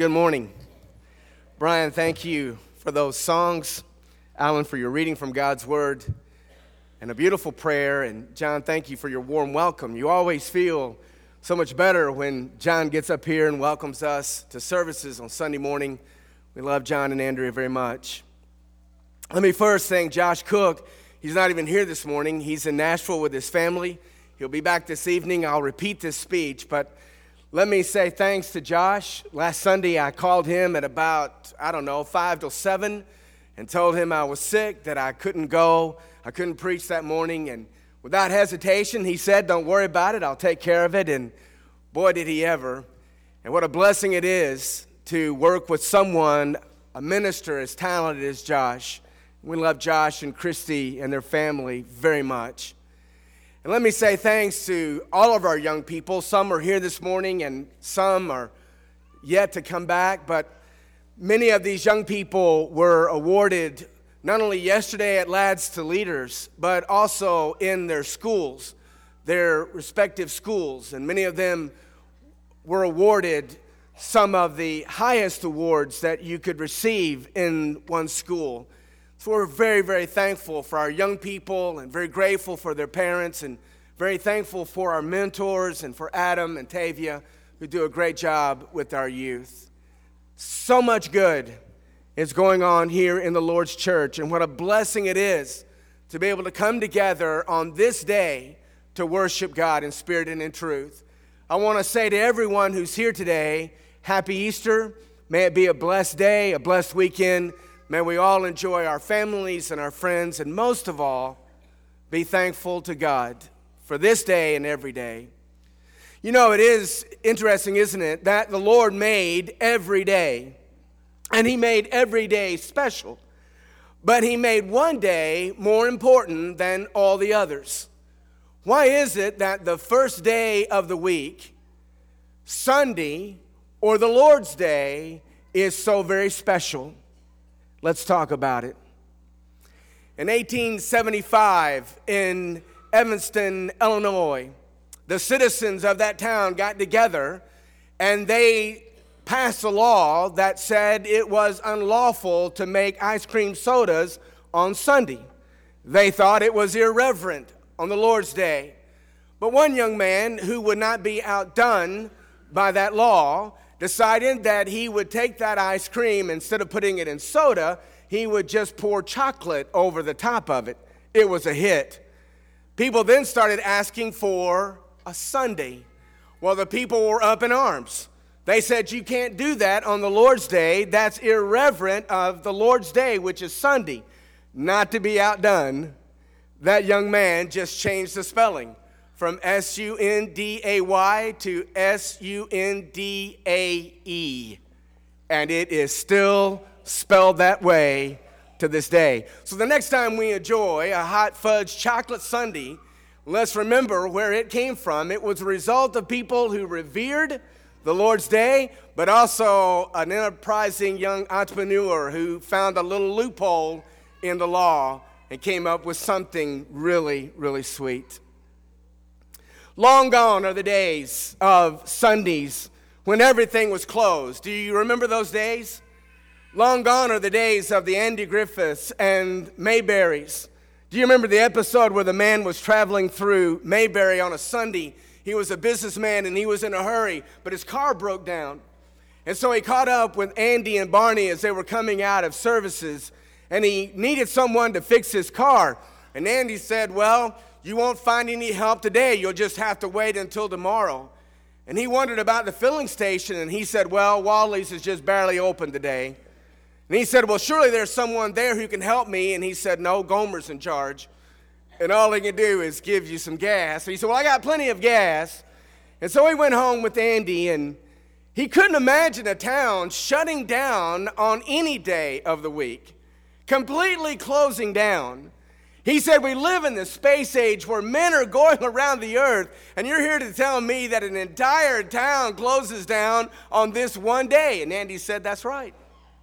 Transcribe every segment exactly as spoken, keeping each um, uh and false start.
Good morning. Brian, thank you for those songs. Alan, for your reading from God's Word and a beautiful prayer. And John, thank you for your warm welcome. You always feel so much better when John gets up here and welcomes us to services on Sunday morning. We love John and Andrea very much. Let me first thank Josh Cook. He's not even here this morning. He's in Nashville with his family. He'll be back this evening. I'll repeat this speech, but let me say thanks to Josh. Last Sunday, I called him at about, I don't know, five till seven and told him I was sick, that I couldn't go. I couldn't preach that morning. And without hesitation, he said, don't worry about it. I'll take care of it. And boy, did he ever. And what a blessing it is to work with someone, a minister as talented as Josh. We love Josh and Christy and their family very much. And let me say thanks to all of our young people. Some are here this morning and some are yet to come back. But many of these young people were awarded not only yesterday at Lads to Leaders, but also in their schools, their respective schools. And many of them were awarded some of the highest awards that you could receive in one school. So we're very, very thankful for our young people and very grateful for their parents and very thankful for our mentors and for Adam and Tavia who do a great job with our youth. So much good is going on here in the Lord's church, and what a blessing it is to be able to come together on this day to worship God in spirit and in truth. I want to say to everyone who's here today, Happy Easter. May it be a blessed day, a blessed weekend. May we all enjoy our families and our friends, and most of all, be thankful to God for this day and every day. You know, it is interesting, isn't it, that the Lord made every day, and He made every day special, but He made one day more important than all the others. Why is it that the first day of the week, Sunday, or the Lord's Day, is so very special? Let's talk about it. In eighteen seventy-five, in Evanston, Illinois, the citizens of that town got together and they passed a law that said it was unlawful to make ice cream sodas on Sunday. They thought it was irreverent on the Lord's Day. But one young man who would not be outdone by that law decided that he would take that ice cream, instead of putting it in soda, he would just pour chocolate over the top of it. It was a hit. People then started asking for a sundae. Well, the people were up in arms. They said, you can't do that on the Lord's Day. That's irreverent of the Lord's Day, which is Sunday. Not to be outdone, that young man just changed the spelling from S U N D A Y to S U N D A E. And it is still spelled that way to this day. So the next time we enjoy a hot fudge chocolate sundae, let's remember where it came from. It was a result of people who revered the Lord's Day, but also an enterprising young entrepreneur who found a little loophole in the law and came up with something really, really sweet. Long gone are the days of Sundays when everything was closed. Do you remember those days? Long gone are the days of the Andy Griffiths and Mayberries. Do you remember the episode where the man was traveling through Mayberry on a Sunday? He was a businessman and he was in a hurry, but his car broke down. And so he caught up with Andy and Barney as they were coming out of services, and he needed someone to fix his car. And Andy said, well, you won't find any help today. You'll just have to wait until tomorrow. And he wondered about the filling station, and he said, well, Wally's is just barely open today. And he said, well, surely there's someone there who can help me. And he said, no, Gomer's in charge. And all he can do is give you some gas. So he said, well, I got plenty of gas. And so he went home with Andy, and he couldn't imagine a town shutting down on any day of the week, completely closing down. He said, we live in the space age where men are going around the earth, and you're here to tell me that an entire town closes down on this one day. And Andy said, that's right.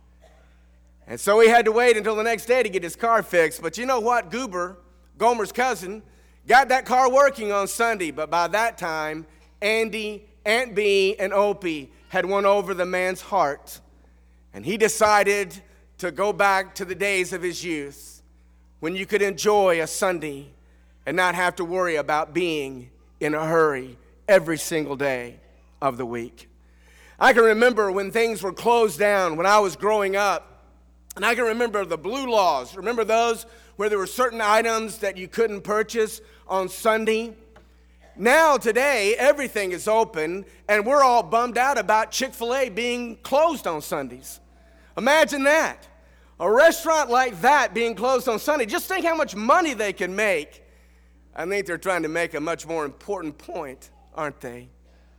And so he had to wait until the next day to get his car fixed. But you know what? Goober, Gomer's cousin, got that car working on Sunday. But by that time, Andy, Aunt Bee, and Opie had won over the man's heart, and he decided to go back to the days of his youth when you could enjoy a Sunday and not have to worry about being in a hurry every single day of the week. I can remember when things were closed down when I was growing up, and I can remember the blue laws. Remember those where there were certain items that you couldn't purchase on Sunday? Now, today, everything is open, and we're all bummed out about Chick-fil-A being closed on Sundays. Imagine that. A restaurant like that being closed on Sunday. Just think how much money they can make. I think they're trying to make a much more important point, aren't they?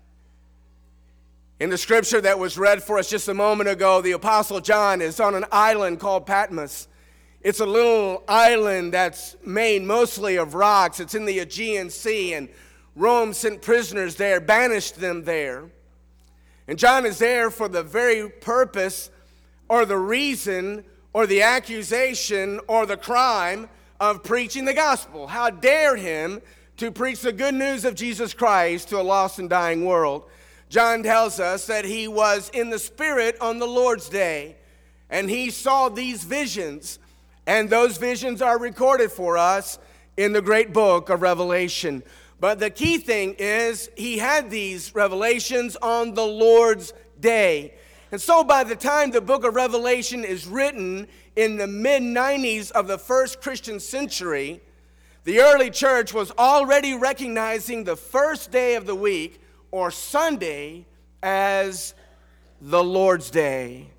In the scripture that was read for us just a moment ago, the Apostle John is on an island called Patmos. It's a little island that's made mostly of rocks. It's in the Aegean Sea, and Rome sent prisoners there, banished them there. And John is there for the very purpose or the reason or the accusation or the crime of preaching the gospel. How dare him to preach the good news of Jesus Christ to a lost and dying world. John tells us that he was in the Spirit on the Lord's day, and he saw these visions, and those visions are recorded for us in the great book of Revelation. But the key thing is he had these revelations on the Lord's day. And so by the time the book of Revelation is written in the mid nineties of the first Christian century, the early church was already recognizing the first day of the week, or Sunday, as the Lord's day.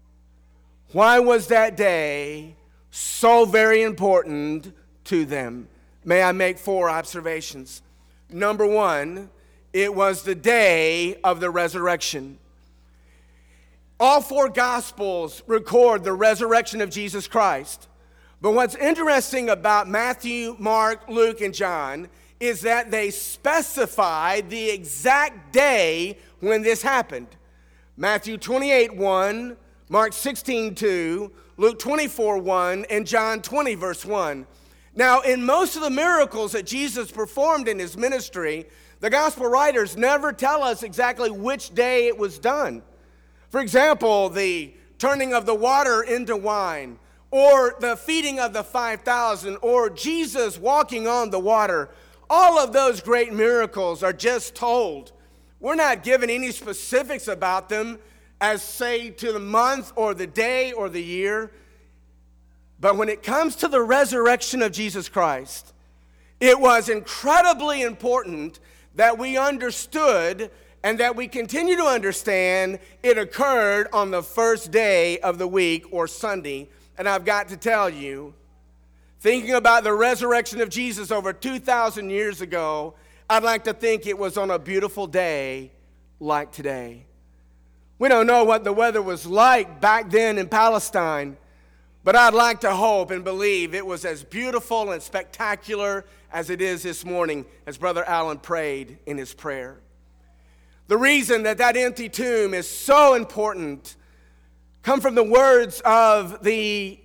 Why was that day so very important to them? May I make four observations? Number one, it was the day of the resurrection. All four Gospels record the resurrection of Jesus Christ. But what's interesting about Matthew, Mark, Luke, and John is that they specify the exact day when this happened. Matthew twenty-eight one, Mark sixteen two, Luke twenty-four one, and John twenty verse one. Now, in most of the miracles that Jesus performed in his ministry, the gospel writers never tell us exactly which day it was done. For example, the turning of the water into wine, or the feeding of the five thousand, or Jesus walking on the water. All of those great miracles are just told. We're not given any specifics about them as, say, to the month or the day or the year. But when it comes to the resurrection of Jesus Christ, it was incredibly important that we understood and that we continue to understand it occurred on the first day of the week, or Sunday. And I've got to tell you, thinking about the resurrection of Jesus over two thousand years ago, I'd like to think it was on a beautiful day like today. We don't know what the weather was like back then in Palestine, but I'd like to hope and believe it was as beautiful and spectacular as it is this morning, as Brother Allen prayed in his prayer. The reason that that empty tomb is so important come from the words of the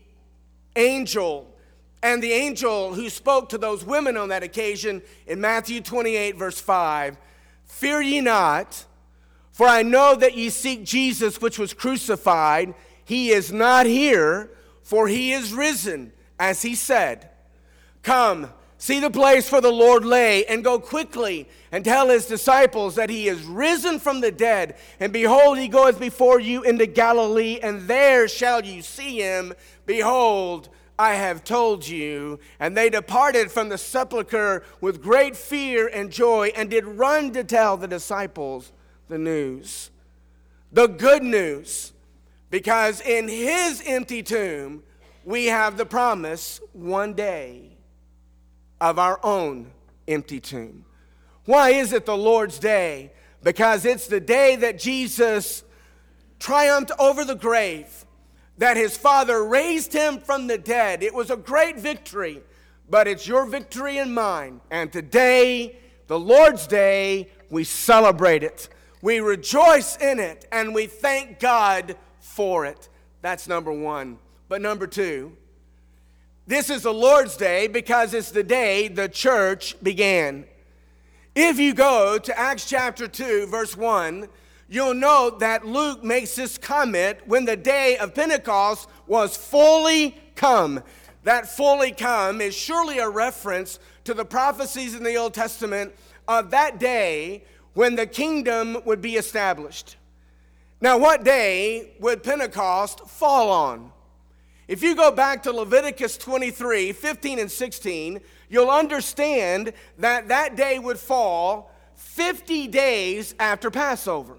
angel, and the angel who spoke to those women on that occasion in Matthew twenty-eight verse five. Fear ye not, for I know that ye seek Jesus which was crucified. He is not here, for he is risen, as he said. Come, see the place where the Lord lay, and go quickly and tell his disciples that he is risen from the dead. And behold, he goeth before you into Galilee, and there shall you see him. Behold, I have told you. And they departed from the sepulchre with great fear and joy, and did run to tell the disciples the news, the good news. Because in his empty tomb, we have the promise one day of our own empty tomb. Why is it the Lord's day? Because it's the day that Jesus triumphed over the grave, that his Father raised him from the dead. It was a great victory, but it's your victory and mine. And today, the Lord's day, we celebrate it. We rejoice in it, and we thank God for it. That's number one. But number two, this is the Lord's day because it's the day the church began. If you go to Acts chapter two, verse one, you'll note that Luke makes this comment when the day of Pentecost was fully come. That fully come is surely a reference to the prophecies in the Old Testament of that day when the kingdom would be established. Now, what day would Pentecost fall on? If you go back to Leviticus twenty-three, fifteen and sixteen, you'll understand that that day would fall fifty days after Passover.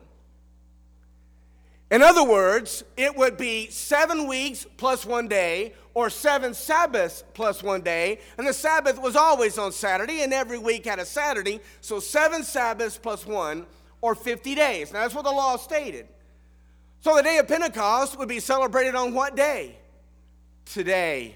In other words, it would be seven weeks plus one day, or seven Sabbaths plus one day, and the Sabbath was always on Saturday, and every week had a Saturday, so seven Sabbaths plus one, or fifty days. Now, that's what the law stated. So the day of Pentecost would be celebrated on what day? Today.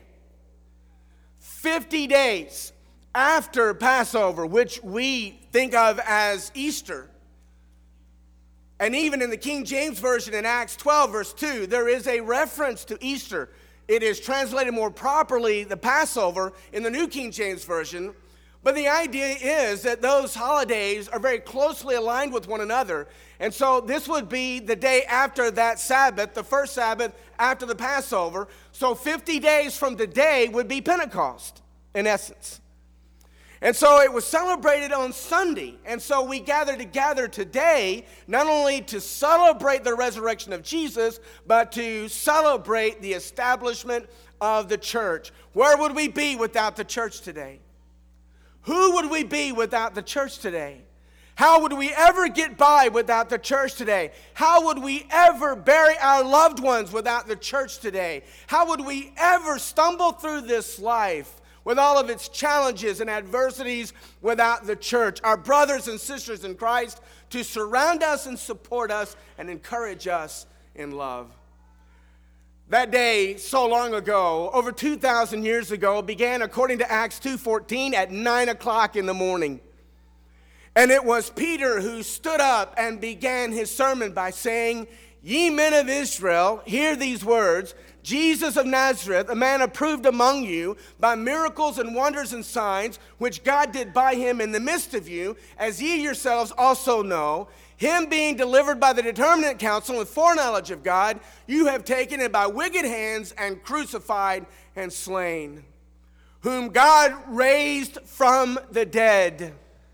fifty days after Passover, which we think of as Easter. And even in the King James Version in Acts twelve, verse two, there is a reference to Easter. It is translated more properly, the Passover, in the New King James Version. But the idea is that those holidays are very closely aligned with one another. And so this would be the day after that Sabbath, the first Sabbath after the Passover. So fifty days from today would be Pentecost, in essence. And so it was celebrated on Sunday. And so we gather together today, not only to celebrate the resurrection of Jesus, but to celebrate the establishment of the church. Where would we be without the church today? Who would we be without the church today? How would we ever get by without the church today? How would we ever bury our loved ones without the church today? How would we ever stumble through this life with all of its challenges and adversities without the church, our brothers and sisters in Christ, to surround us and support us and encourage us in love? That day, so long ago, over two thousand years ago, began, according to Acts two fourteen, at nine o'clock in the morning. And it was Peter who stood up and began his sermon by saying, "Ye men of Israel, hear these words. Jesus of Nazareth, a man approved among you by miracles and wonders and signs, which God did by him in the midst of you, as ye yourselves also know, him being delivered by the determinate counsel and foreknowledge of God, you have taken it by wicked hands and crucified and slain, whom God raised from the dead."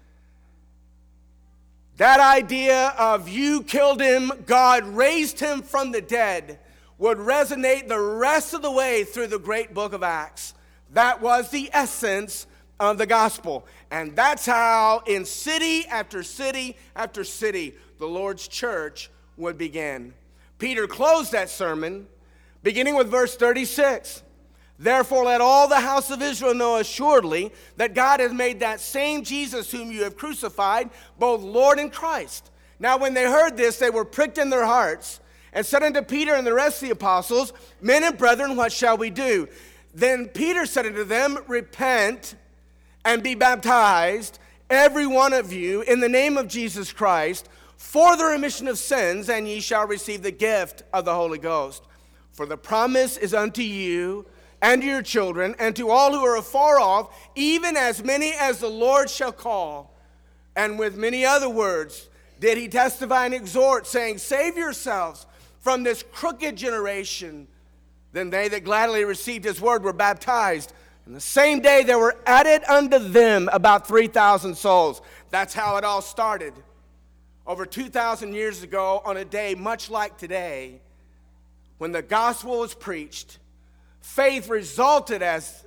That idea of you killed him, God raised him from the dead, would resonate the rest of the way through the great book of Acts. That was the essence of the gospel. And that's how in city after city after city, the Lord's church would begin. Peter closed that sermon beginning with verse thirty-six. "Therefore let all the house of Israel know assuredly that God has made that same Jesus whom you have crucified, both Lord and Christ." Now when they heard this, they were pricked in their hearts, and said unto Peter and the rest of the apostles, "Men and brethren, what shall we do?" Then Peter said unto them, "Repent and be baptized, every one of you, in the name of Jesus Christ, for the remission of sins, and ye shall receive the gift of the Holy Ghost. For the promise is unto you and to your children, and to all who are afar off, even as many as the Lord shall call." And with many other words did he testify and exhort, saying, "Save yourselves from this crooked generation." Then they that gladly received his word were baptized. And the same day there were added unto them about three thousand souls. That's how it all started. Over two thousand years ago, on a day much like today, when the gospel was preached, faith resulted as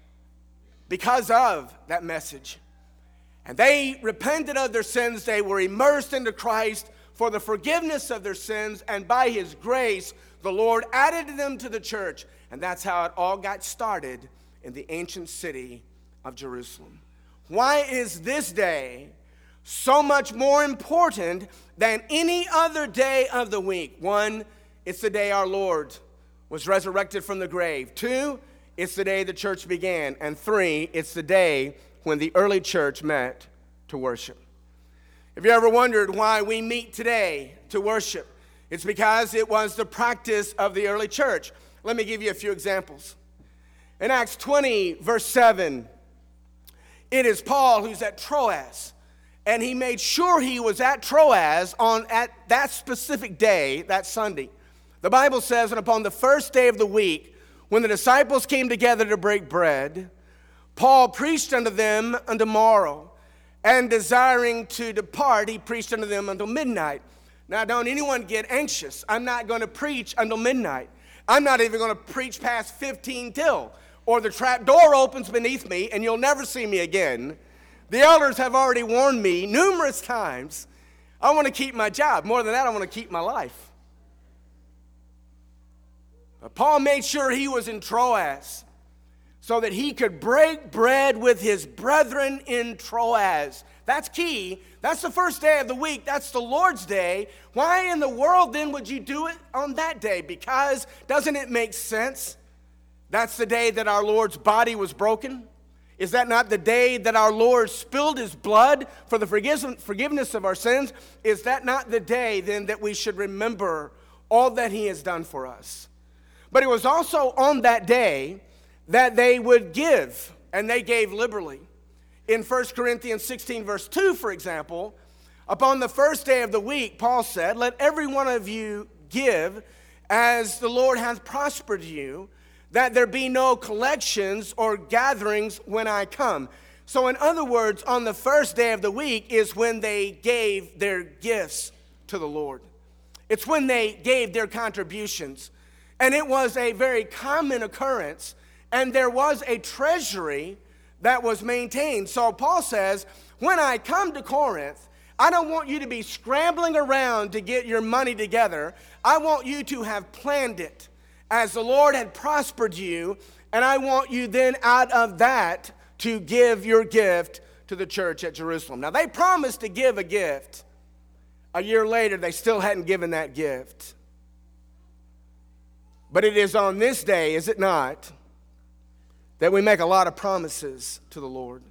because of that message. And they repented of their sins. They were immersed into Christ for the forgiveness of their sins, and by his grace, the Lord added them to the church. And that's how it all got started in the ancient city of Jerusalem. Why is this day so much more important than any other day of the week? One, it's the day our Lord was resurrected from the grave. Two, it's the day the church began. And three, it's the day when the early church met to worship. Have you ever wondered why we meet today to worship? It's because it was the practice of the early church. Let me give you a few examples. In Acts twenty, verse seven, it is Paul who's at Troas, And he made sure he was at Troas on at that specific day, that Sunday. The Bible says, and upon the first day of the week, when the disciples came together to break bread, Paul preached unto them unto morrow, and desiring to depart, he preached unto them until midnight. Now, don't anyone get anxious. I'm not going to preach until midnight. I'm not even going to preach past fifteen till, or the trap door opens beneath me and you'll never see me again. The elders have already warned me numerous times. I want to keep my job. More than that, I want to keep my life. But Paul made sure he was in Troas so that he could break bread with his brethren in Troas. That's key. That's the first day of the week. That's the Lord's day. Why in the world then would you do it on that day? Because doesn't it make sense? That's the day that our Lord's body was broken. Is that not the day that our Lord spilled his blood for the forgiveness of our sins? Is that not the day then that we should remember all that he has done for us? But it was also on that day that they would give, and they gave liberally. In First Corinthians sixteen, verse two, for example, upon the first day of the week, Paul said, let every one of you give as the Lord hath prospered you, that there be no collections or gatherings when I come. So in other words, on the first day of the week is when they gave their gifts to the Lord. It's when they gave their contributions. And it was a very common occurrence, and there was a treasury that was maintained. So Paul says, when I come to Corinth, I don't want you to be scrambling around to get your money together. I want you to have planned it as the Lord had prospered you, and I want you then out of that to give your gift to the church at Jerusalem. Now, they promised to give a gift. A year later, they still hadn't given that gift. But it is on this day, is it not, that we make a lot of promises to the Lord.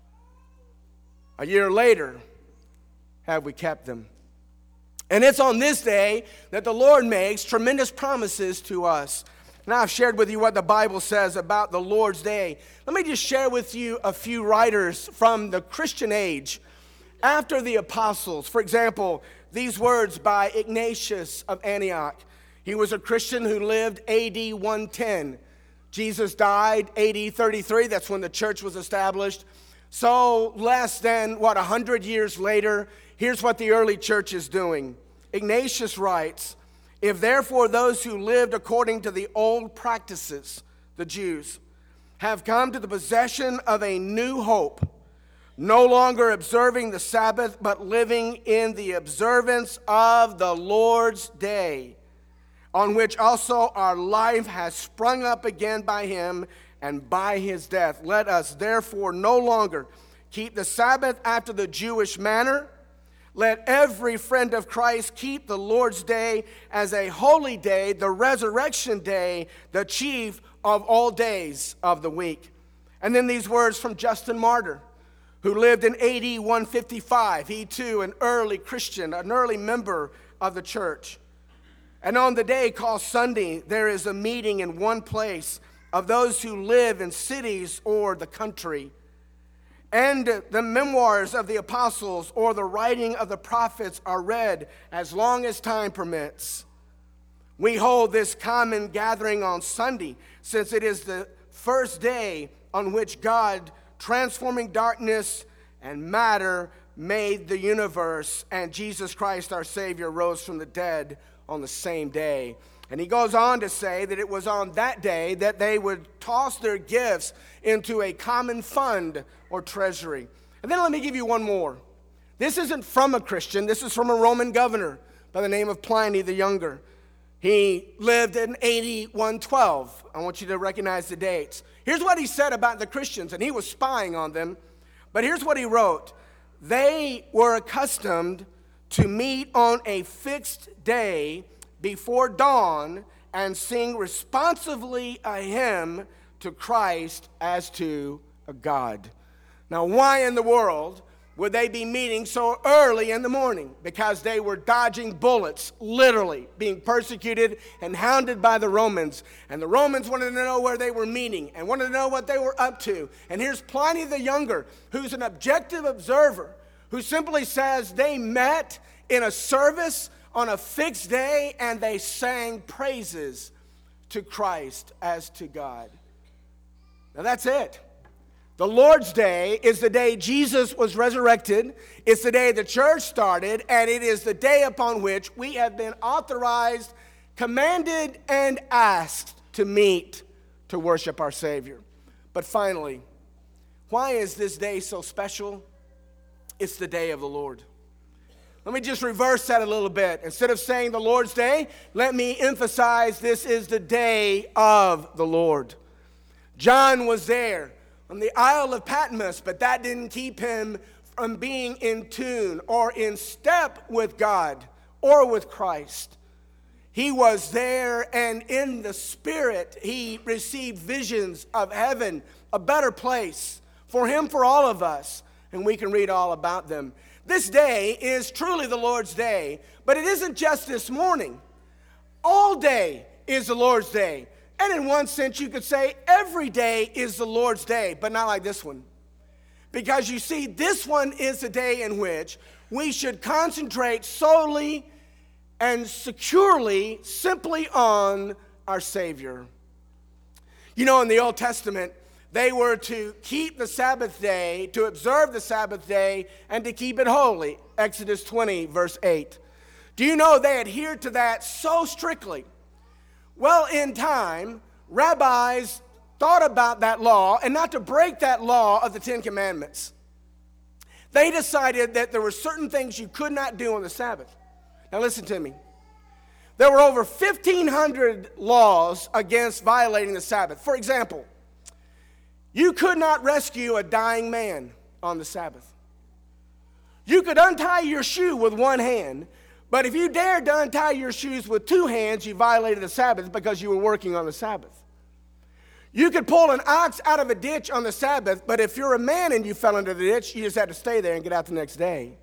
A year later, have we kept them? And it's on this day that the Lord makes tremendous promises to us. Now, I've shared with you what the Bible says about the Lord's Day. Let me just share with you a few writers from the Christian age after the apostles. For example, these words by Ignatius of Antioch. He was a Christian who lived A D one ten. Jesus died A D thirty-three. That's when the church was established. So less than, what, one hundred years later, here's what the early church is doing. Ignatius writes, if therefore those who lived according to the old practices, the Jews, have come to the possession of a new hope, no longer observing the Sabbath, but living in the observance of the Lord's day, on which also our life has sprung up again by him and by his death. Let us therefore no longer keep the Sabbath after the Jewish manner. Let every friend of Christ keep the Lord's day as a holy day, the resurrection day, the chief of all days of the week. And then these words from Justin Martyr, who lived in A D one fifty-five. He too, an early Christian, an early member of the church. And on the day called Sunday, there is a meeting in one place of those who live in cities or the country. And the memoirs of the apostles or the writing of the prophets are read as long as time permits. We hold this common gathering on Sunday, since it is the first day on which God, transforming darkness and matter, made the universe, and Jesus Christ, our Savior, rose from the dead on the same day. And he goes on to say that it was on that day that they would toss their gifts into a common fund or treasury. And then let me give you one more. This isn't from a Christian. This is from a Roman governor by the name of Pliny the Younger. He lived in A D one twelve. I want you to recognize the dates. Here's what he said about the Christians, and he was spying on them. But here's what he wrote. They were accustomed to meet on a fixed day before dawn and sing responsively a hymn to Christ as to a God. Now, why in the world would they be meeting so early in the morning? Because they were dodging bullets, literally being persecuted and hounded by the Romans. And the Romans wanted to know where they were meeting and wanted to know what they were up to. And here's Pliny the Younger, who's an objective observer, who simply says they met in a service on a fixed day and they sang praises to Christ as to God. Now that's it. The Lord's Day is the day Jesus was resurrected. It's the day the church started, and it is the day upon which we have been authorized, commanded, and asked to meet to worship our Savior. But finally, why is this day so special? It's the day of the Lord. Let me just reverse that a little bit. Instead of saying the Lord's Day, let me emphasize this is the day of the Lord. John was there on the Isle of Patmos, but that didn't keep him from being in tune or in step with God or with Christ. He was there, and in the Spirit, he received visions of heaven, a better place for him, for all of us, and we can read all about them. This day is truly the Lord's Day, but it isn't just this morning. All day is the Lord's Day. And in one sense, you could say every day is the Lord's Day, but not like this one. Because you see, this one is the day in which we should concentrate solely and securely, simply on our Savior. You know, in the Old Testament, they were to keep the Sabbath day, to observe the Sabbath day, and to keep it holy. Exodus twenty, verse eight. Do you know they adhered to that so strictly? Well, in time, rabbis thought about that law, and not to break that law of the Ten Commandments. They decided that there were certain things you could not do on the Sabbath. Now listen to me. There were over fifteen hundred laws against violating the Sabbath. For example, you could not rescue a dying man on the Sabbath. You could untie your shoe with one hand, but if you dared to untie your shoes with two hands, you violated the Sabbath because you were working on the Sabbath. You could pull an ox out of a ditch on the Sabbath, but if you're a man and you fell into the ditch, you just had to stay there and get out the next day.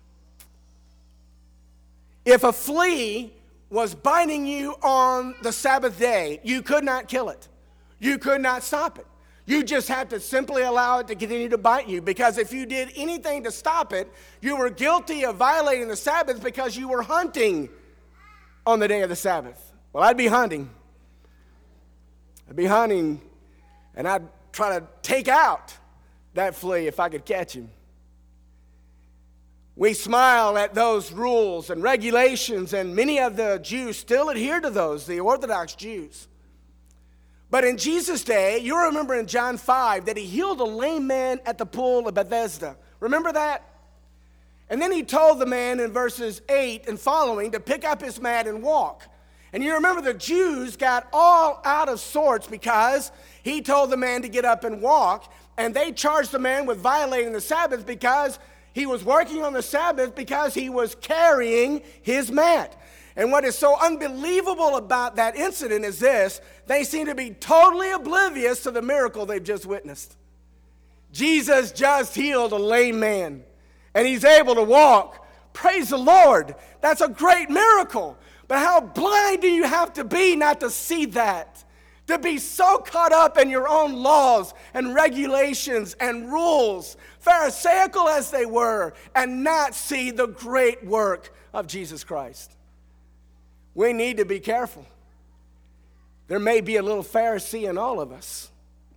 If a flea was biting you on the Sabbath day, you could not kill it. You could not stop it. You just had to simply allow it to continue to bite you, because if you did anything to stop it, you were guilty of violating the Sabbath because you were hunting on the day of the Sabbath. Well, I'd be hunting. I'd be hunting, and I'd try to take out that flea if I could catch him. We smile at those rules and regulations, and many of the Jews still adhere to those, the Orthodox Jews. But in Jesus' day, you remember in John five that he healed a lame man at the pool of Bethesda. Remember that? And then he told the man in verses eight and following to pick up his mat and walk. And you remember the Jews got all out of sorts because he told the man to get up and walk, and they charged the man with violating the Sabbath because he was working on the Sabbath because he was carrying his mat. And what is so unbelievable about that incident is this: they seem to be totally oblivious to the miracle they've just witnessed. Jesus just healed a lame man, and he's able to walk. Praise the Lord. That's a great miracle. But how blind do you have to be not to see that? To be so caught up in your own laws and regulations and rules, Pharisaical as they were, and not see the great work of Jesus Christ. We need to be careful. There may be a little Pharisee in all of us.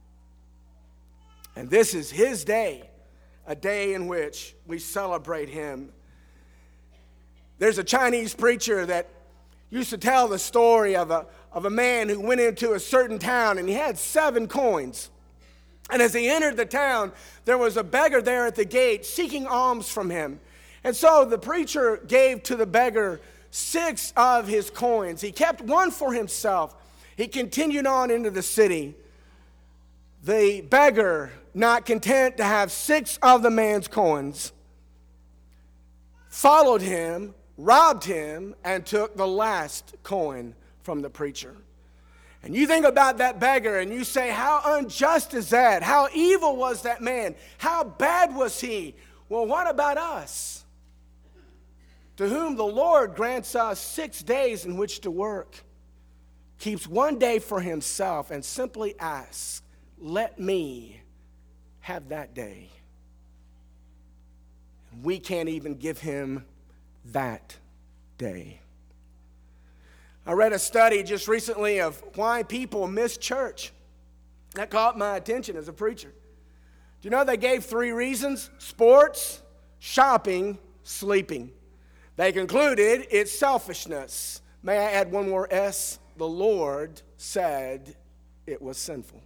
And this is his day, a day in which we celebrate him. There's a Chinese preacher that used to tell the story of a, of a man who went into a certain town, and he had seven coins. And as he entered the town, there was a beggar there at the gate seeking alms from him. And so the preacher gave to the beggar six of his coins. He kept one for himself. He continued on into the city. The beggar, not content to have six of the man's coins, followed him, robbed him, and took the last coin from the preacher. And you think about that beggar and you say, how unjust is that? How evil was that man? How bad was he? Well, what about us? To whom the Lord grants us six days in which to work, keeps one day for himself, and simply asks, let me have that day. We can't even give him that day. I read a study just recently of why people miss church. That caught my attention as a preacher. Do you know they gave three reasons? Sports, shopping, sleeping. They concluded it's selfishness. May I add one more S? The Lord said it was sinful.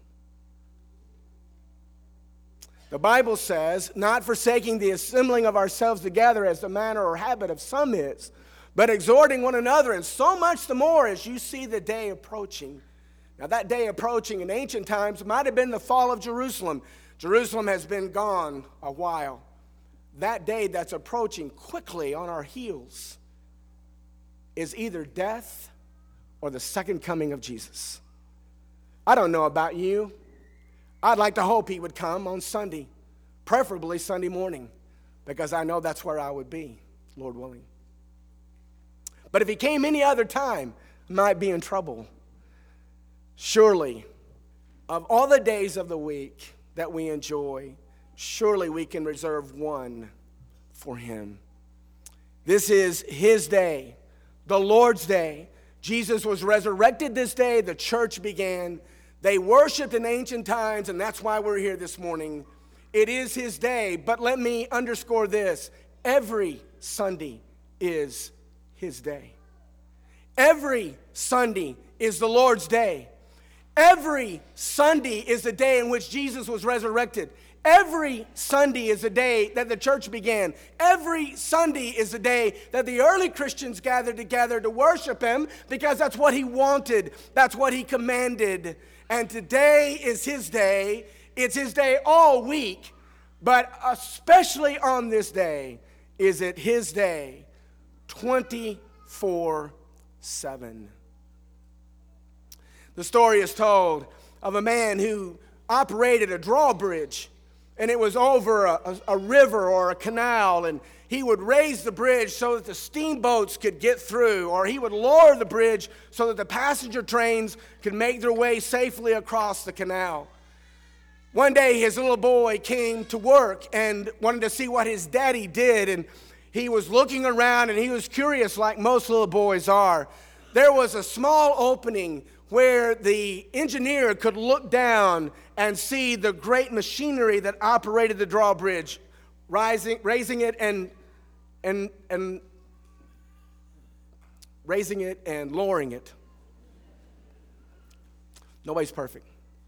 The Bible says, not forsaking the assembling of ourselves together as the manner or habit of some is, but exhorting one another, and so much the more as you see the day approaching. Now that day approaching in ancient times might have been the fall of Jerusalem. Jerusalem has been gone a while. That day that's approaching quickly on our heels is either death or the second coming of Jesus. I don't know about you. I'd like to hope he would come on Sunday, preferably Sunday morning, because I know that's where I would be, Lord willing. But if he came any other time, I might be in trouble. Surely, of all the days of the week that we enjoy, surely we can reserve one for him. This is his day, the Lord's day. Jesus was resurrected this day. The church began. They worshiped in ancient times, and that's why we're here this morning. It is his day, but let me underscore this. Every Sunday is his day. Every Sunday is the Lord's day. Every Sunday is the day in which Jesus was resurrected. Every Sunday is the day that the church began. Every Sunday is the day that the early Christians gathered together to worship him, because that's what he wanted. That's what he commanded. And today is his day. It's his day all week, but especially on this day is it his day twenty-four seven. The story is told of a man who operated a drawbridge, and it was over a, a, a river or a canal, and he would raise the bridge so that the steamboats could get through, or he would lower the bridge so that the passenger trains could make their way safely across the canal. One day his little boy came to work and wanted to see what his daddy did, and he was looking around and he was curious like most little boys are. There was a small opening where the engineer could look down and see the great machinery that operated the drawbridge, rising, raising it and and and raising it and lowering it. Nobody's perfect.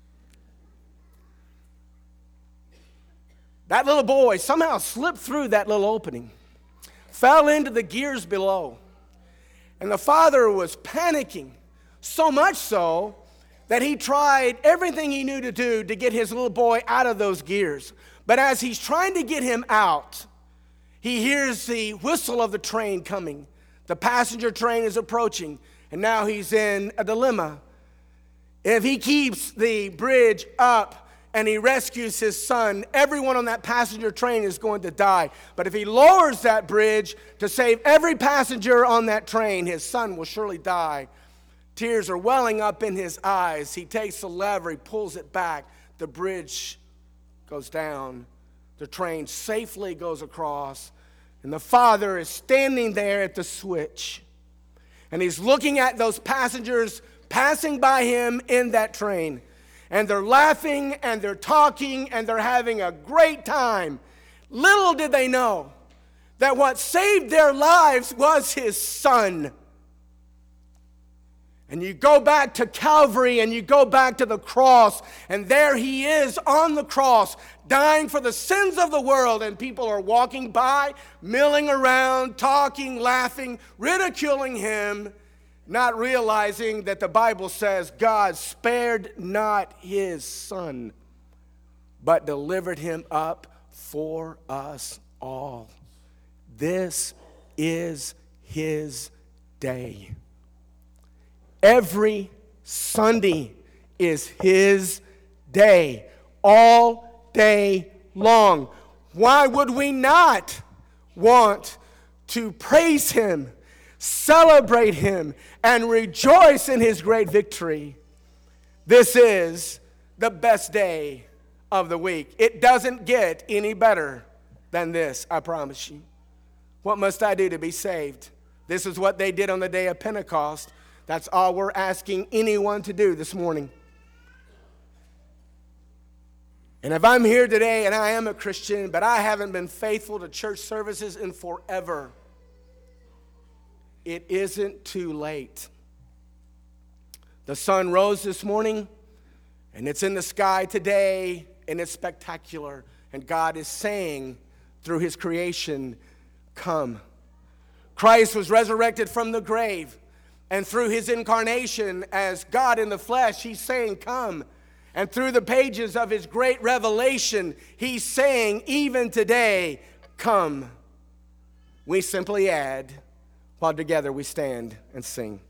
That little boy somehow slipped through that little opening, fell into the gears below, and the father was panicking. So much so that he tried everything he knew to do to get his little boy out of those gears. But as he's trying to get him out, he hears the whistle of the train coming. The passenger train is approaching, and now he's in a dilemma. If he keeps the bridge up and he rescues his son, everyone on that passenger train is going to die. But if he lowers that bridge to save every passenger on that train, his son will surely die. Tears are welling up in his eyes. He takes the lever, he pulls it back. The bridge goes down. The train safely goes across. And the father is standing there at the switch. And he's looking at those passengers passing by him in that train. And they're laughing and they're talking and they're having a great time. Little did they know that what saved their lives was his son. And you go back to Calvary and you go back to the cross, and there he is on the cross, dying for the sins of the world, and people are walking by, milling around, talking, laughing, ridiculing him, not realizing that the Bible says God spared not his son, but delivered him up for us all. This is his day. Every Sunday is his day, all day long. Why would we not want to praise him, celebrate him, and rejoice in his great victory? This is the best day of the week. It doesn't get any better than this, I promise you. What must I do to be saved? This is what they did on the day of Pentecost. That's all we're asking anyone to do this morning. And if I'm here today and I am a Christian, but I haven't been faithful to church services in forever, it isn't too late. The sun rose this morning, and it's in the sky today, and it's spectacular. And God is saying through his creation, come. Christ was resurrected from the grave, and through his incarnation as God in the flesh, he's saying, come. And through the pages of his great revelation, he's saying, even today, come. We simply add, while together we stand and sing.